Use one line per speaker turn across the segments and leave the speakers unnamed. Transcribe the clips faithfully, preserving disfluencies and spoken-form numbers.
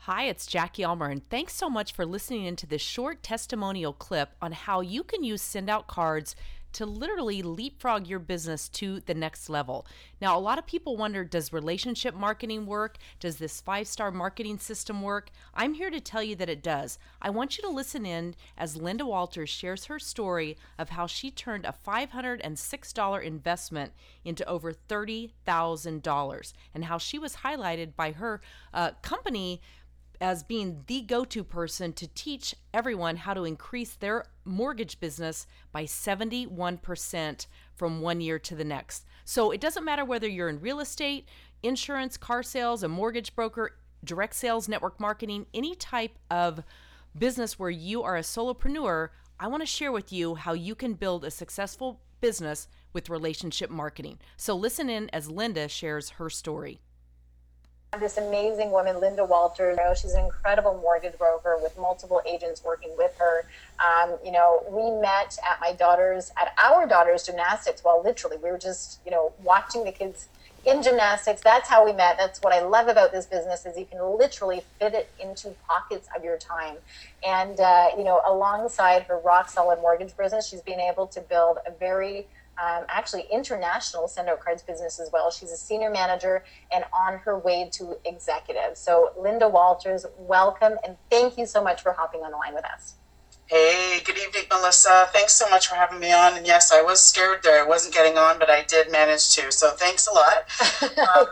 Hi, it's Jackie Almer, and thanks so much for listening into this short testimonial clip on how you can use send out cards to literally leapfrog your business to the next level. Now, a lot of people wonder, does relationship marketing work? Does this five-star marketing system work? I'm here to tell you that it does. I want you to listen in as Linda Walters shares her story of how she turned a five hundred six dollars investment into over thirty thousand dollars and how she was highlighted by her uh, company as being the go-to person to teach everyone how to increase their mortgage business by seventy-one percent from one year to the next. So it doesn't matter whether you're in real estate, insurance, car sales, a mortgage broker, direct sales, network marketing, any type of business where you are a solopreneur. I want to share with you how you can build a successful business with relationship marketing. So listen in as Linda shares her story.
This amazing woman, Linda Walters. You know, she's an incredible mortgage broker with multiple agents working with her. Um, you know, we met at my daughter's, at our daughter's gymnastics. Well, literally, we were just, you know, watching the kids in gymnastics. That's how we met. That's what I love about this business is you can literally fit it into pockets of your time. And, uh, you know, alongside her rock solid mortgage business, she's been able to build a very Um, actually international send out cards business as well. She's a senior manager and on her way to executive. So Linda Walters, welcome and thank you so much for hopping on the line with us.
Hey, good evening, Melissa. Thanks so much for having me on. And yes, I was scared there. I wasn't getting on, but I did manage to. So thanks a lot. Um,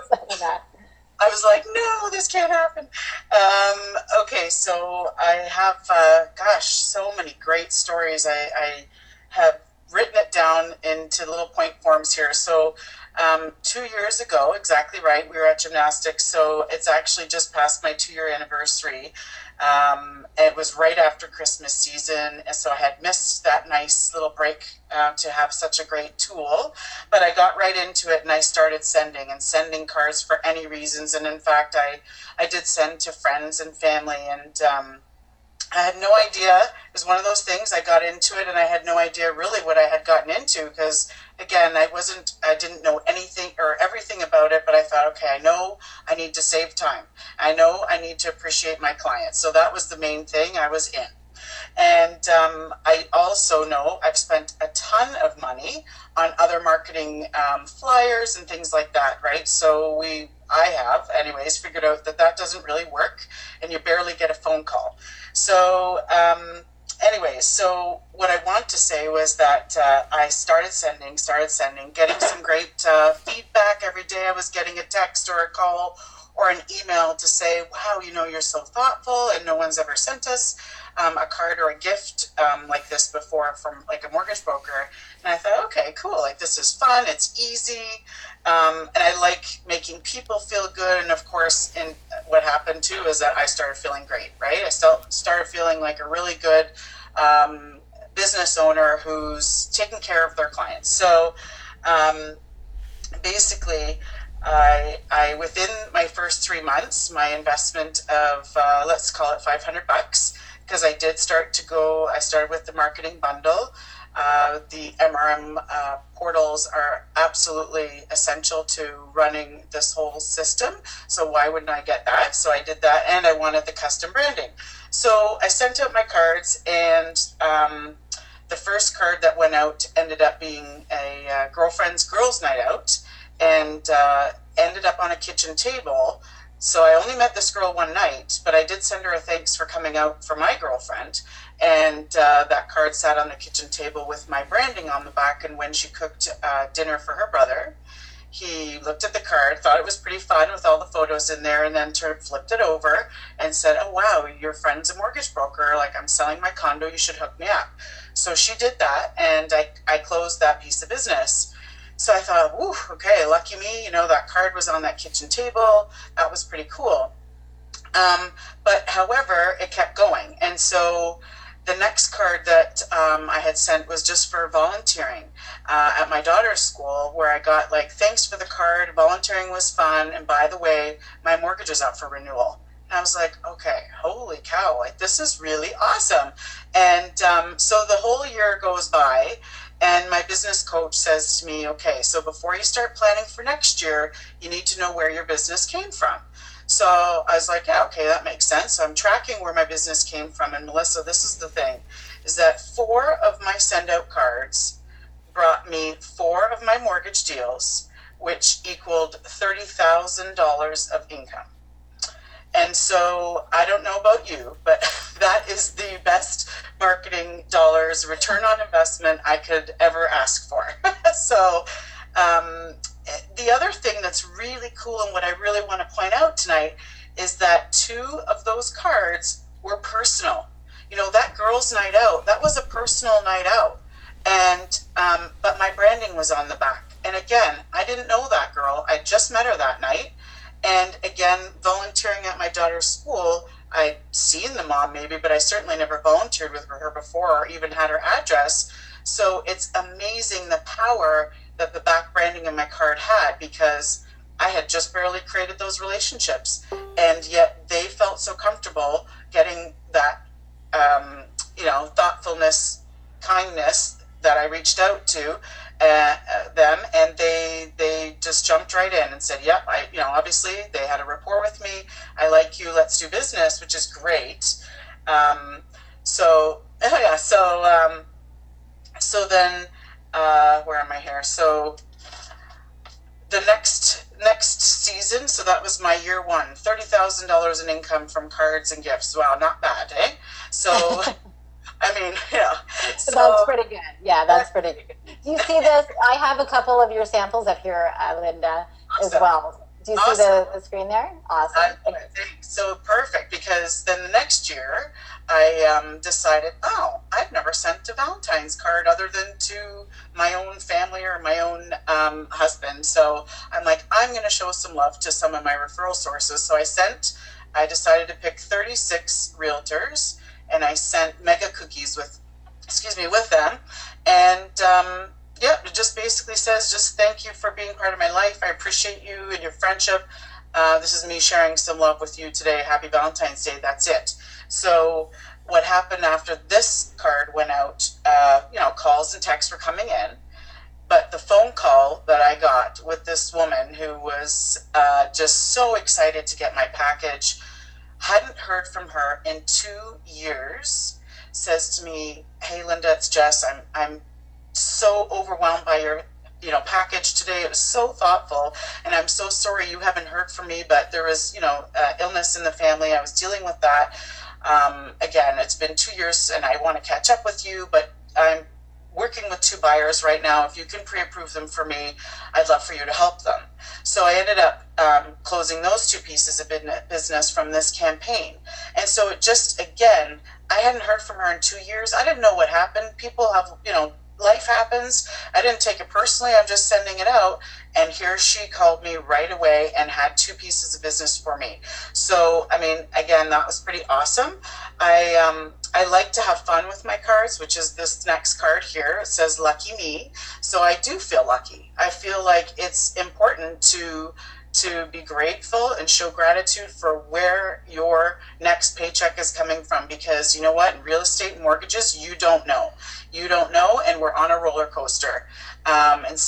I was like, no, this can't happen. Um, okay, so I have, uh, gosh, so many great stories. I, I have written it down into little point forms here. So um, two years ago, exactly right, we were at gymnastics. So it's actually just past my two-year anniversary. Um, it was right after Christmas season, and so I had missed that nice little break uh, to have such a great tool. But I got right into it, and I started sending and sending cards for any reasons. And in fact, I I did send to friends and family, and um, I had no idea. It was one of those things. I got into it and I had no idea really what I had gotten into because, again, I wasn't, I didn't know anything or everything about it, but I thought, okay, I know I need to save time. I know I need to appreciate my clients. So that was the main thing. I was in. And um, I also know I've spent a ton of money on other marketing um, flyers and things like that, right? So we, I have, anyways, figured out that that doesn't really work and you barely get a phone call. So um, anyways, so what I want to say was that uh, I started sending, started sending, getting some great uh, feedback every day. I was getting a text or a call or an email to say, wow, you know, you're so thoughtful and no one's ever sent us um, a card or a gift um, like this before from like a mortgage broker. And I thought, okay, cool. Like this is fun. It's easy. Um, and I like making people feel good. And of course, in what happened too is that I started feeling great, right? I still started feeling like a really good um, business owner who's taking care of their clients. So um, basically, I, I within my first three months, my investment of uh, let's call it five hundred bucks, because I did start to go. I started with the marketing bundle. Uh, the M R M uh, portals are absolutely essential to running this whole system. So why wouldn't I get that? So I did that, and I wanted the custom branding. So I sent out my cards, and um, the first card that went out ended up being a uh, girlfriend's girls' night out. And uh, ended up on a kitchen table. So I only met this girl one night, but I did send her a thanks for coming out for my girlfriend. And uh, that card sat on the kitchen table with my branding on the back. And when she cooked uh, dinner for her brother, he looked at the card, thought it was pretty fun with all the photos in there, and then turned, flipped it over and said, oh, wow, your friend's a mortgage broker. Like, I'm selling my condo. You should hook me up. So she did that, and I, I closed that piece of business. So I thought, whew, okay, lucky me, you know, that card was on that kitchen table. That was pretty cool. Um, but however, it kept going. And so the next card that um, I had sent was just for volunteering uh, at my daughter's school, where I got like, thanks for the card, volunteering was fun, and by the way, my mortgage is up for renewal. And I was like, okay, holy cow, like this is really awesome. And um, so the whole year goes by, and my business coach says to me, okay, so before you start planning for next year, you need to know where your business came from. So I was like, yeah, okay, that makes sense. So I'm tracking where my business came from. And Melissa, this is the thing, is that four of my send out cards brought me four of my mortgage deals, which equaled thirty thousand dollars of income. And so I don't know about you, but that is the best marketing dollars return on investment I could ever ask for. So um, the other thing that's really cool and what I really want to point out tonight is that two of those cards were personal. You know, that girls' night out, that was a personal night out. And um, but my branding was on the back. And again, I didn't know that girl. I just met her that night. And again, volunteering at my daughter's school, I'd seen the mom maybe, but I certainly never volunteered with her before or even had her address. So it's amazing the power that the back branding in my card had, because I had just barely created those relationships. And yet they felt so comfortable getting that, um, you know, thoughtfulness, kindness that I reached out to uh, them, and they they just jumped right in and said, yep, I, you know, obviously they had a rapport with me. I like you, let's do business, which is great. Um, so, yeah, so, um, so then, uh, where am I here? So the next, next season, so that was my year one, thirty thousand dollars in income from cards and gifts. Wow, not bad, eh? So, I mean, yeah. So,
that's pretty good. Yeah, that's pretty good. Do you see this? I have a couple of your samples up here, uh, Linda, awesome. As well. Do you awesome. see the, the screen there? Awesome.
I, so perfect, because then the next year I um, decided, oh, I've never sent a Valentine's card other than to my own family or my own um, husband. So I'm like, I'm going to show some love to some of my referral sources. So I sent, I decided to pick thirty-six realtors, and I sent mega cookies with, excuse me, with them. And um, yeah, it just basically says, just thank you for being part of my life. I appreciate you and your friendship. Uh, this is me sharing some love with you today. Happy Valentine's Day. That's it. So what happened after this card went out, uh, you know, calls and texts were coming in. But the phone call that I got with this woman who was uh, just so excited to get my package, hadn't heard from her in two years, says to me, hey, Linda, it's Jess. I'm I'm so overwhelmed by your you know package today. It was so thoughtful, and I'm so sorry you haven't heard from me, but there was you know uh, illness in the family. I was dealing with that. Um, again, it's been two years, and I want to catch up with you, but I'm working with two buyers right now. If you can pre-approve them for me, I'd love for you to help them. So I ended up um, closing those two pieces of business from this campaign. And so it just, again, I hadn't heard from her in two years. I didn't know what happened. People have, you know, life happens. I didn't take it personally. I'm just sending it out. And here she called me right away and had two pieces of business for me. So, I mean, again, that was pretty awesome. I um, I like to have fun with my cards, which is this next card here. It says lucky me. So I do feel lucky. I feel like it's important to to be grateful and show gratitude for where your next paycheck is coming from, because you know what, in real estate and mortgages, you don't know. You don't know, and we're on a roller coaster. Um, and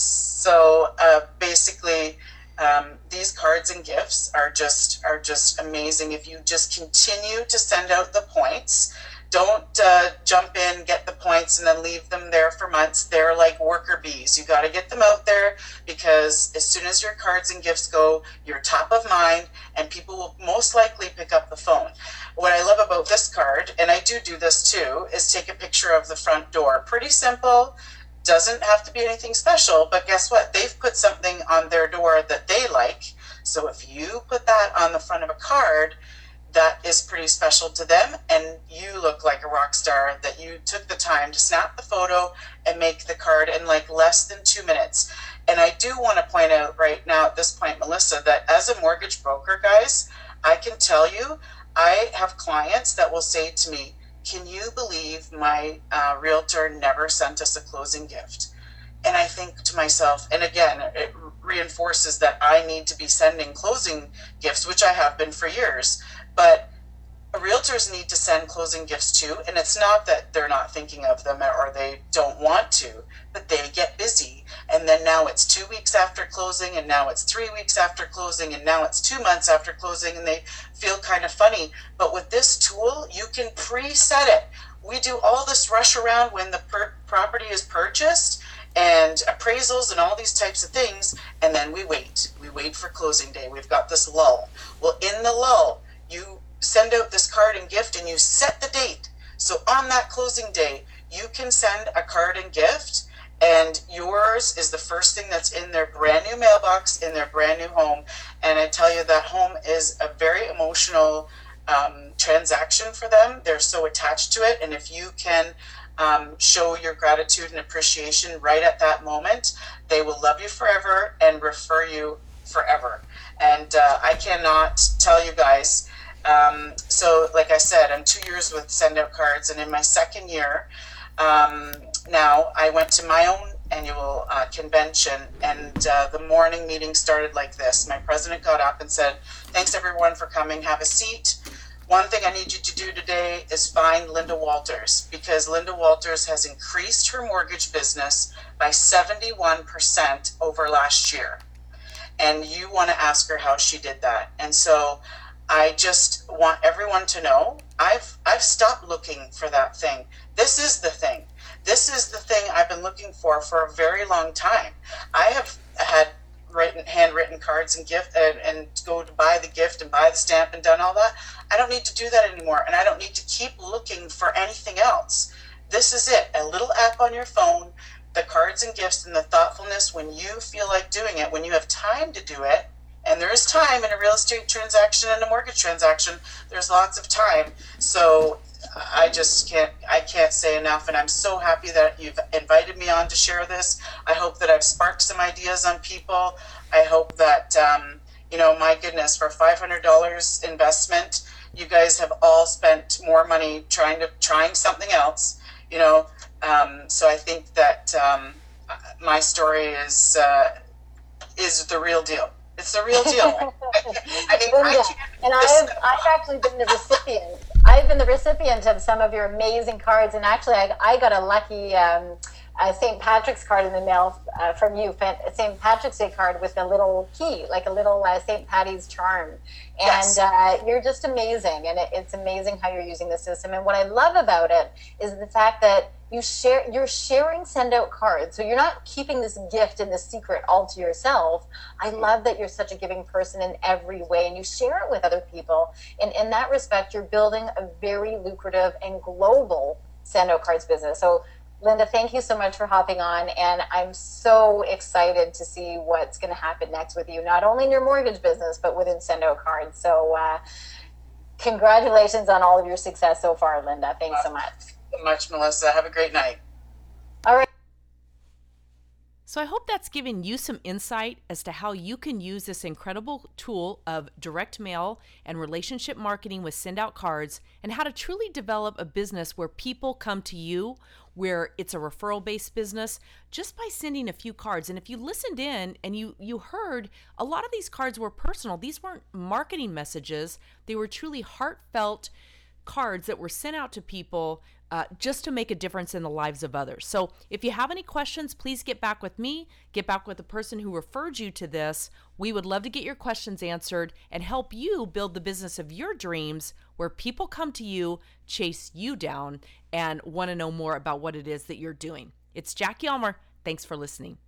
so uh, basically, um, these cards and gifts are just are just amazing. If you just continue to send out the points, don't uh, jump in, get the points, and then leave them there for months. They're like worker bees. You got to get them out there, because as soon as your cards and gifts go, you're top of mind, and people will most likely pick up the phone. What I love about this card, and I do do this too, is take a picture of the front door. Pretty simple. Doesn't have to be anything special, but guess what? They've put something on their door that they like. So if you put that on the front of a card, that is pretty special to them, and you look like a rock star that you took the time to snap the photo and make the card in like less than two minutes. And I do want to point out right now at this point, Melissa, that as a mortgage broker, guys, I can tell you, I have clients that will say to me, can you believe my uh, realtor never sent us a closing gift? And I think to myself, and again, it reinforces that I need to be sending closing gifts, which I have been for years. But a realtor realtors need to send closing gifts to, and it's not that they're not thinking of them or they don't want to, but they get busy. And then now it's two weeks after closing, and now it's three weeks after closing, and now it's two months after closing, and they feel kind of funny. But with this tool, you can preset it. We do all this rush around when the per- property is purchased, and appraisals and all these types of things, and then we wait. We wait for closing day. We've got this lull. Well, in the lull, you send out this card and gift, and you set the date. So on that closing day, you can send a card and gift, and yours is the first thing that's in their brand new mailbox, in their brand new home. And I tell you, that home is a very emotional um, transaction for them. They're so attached to it. And if you can um, show your gratitude and appreciation right at that moment, they will love you forever and refer you forever. And uh, I cannot tell you guys. Um, so like I said, I'm two years with Send Out Cards, and in my second year, um, now I went to my own annual uh, convention, and uh, the morning meeting started like this. My president got up and said, "Thanks everyone for coming, have a seat. One thing I need you to do today is find Linda Walters, because Linda Walters has increased her mortgage business by seventy-one percent over last year. And you want to ask her how she did that." And so I just want everyone to know, I've I've stopped looking for that thing. This is the thing. This is the thing I've been looking for for a very long time. I have had written, handwritten cards and gift and, and go to buy the gift and buy the stamp and done all that. I don't need to do that anymore, and I don't need to keep looking for anything else. This is it. A little app on your phone, the cards and gifts and the thoughtfulness when you feel like doing it, when you have time to do it. And there is time in a real estate transaction and a mortgage transaction. There's lots of time. So I just can't, I can't say enough. And I'm so happy that you've invited me on to share this. I hope that I've sparked some ideas on people. I hope that, um, you know, my goodness, for five hundred dollars investment, you guys have all spent more money trying to, trying something else, you know. Um, so I think that um, my story is, uh, is the real deal. It's the real deal. I mean,
Linda, and I've, I've actually been the recipient. I've been the recipient of some of your amazing cards, and actually, I, I got a lucky um, uh, Saint Patrick's card in the mail uh, from you, Saint Patrick's Day card with a little key, like a little uh, Saint Patty's charm. And yes. uh, you're just amazing, and it, it's amazing how you're using the system. And what I love about it is the fact that you share, you're sharing Send Out Cards. So you're not keeping this gift and this secret all to yourself. I love that you're such a giving person in every way, and you share it with other people. And in that respect, you're building a very lucrative and global Send Out Cards business. So Linda, thank you so much for hopping on, and I'm so excited to see what's going to happen next with you, not only in your mortgage business, but within Send Out Cards. So uh, congratulations on all of your success so far, Linda. Thanks so much.
Thank you so much, Melissa. Have a great night.
All right.
So I hope that's given you some insight as to how you can use this incredible tool of direct mail and relationship marketing with Send Out Cards, and how to truly develop a business where people come to you, where it's a referral-based business, just by sending a few cards. And if you listened in and you you heard, a lot of these cards were personal. These weren't marketing messages. They were truly heartfelt cards that were sent out to people uh, just to make a difference in the lives of others. So if you have any questions, please get back with me, get back with the person who referred you to this. We would love to get your questions answered and help you build the business of your dreams, where people come to you, chase you down, and want to know more about what it is that you're doing. It's Jackie Ulmer. Thanks for listening.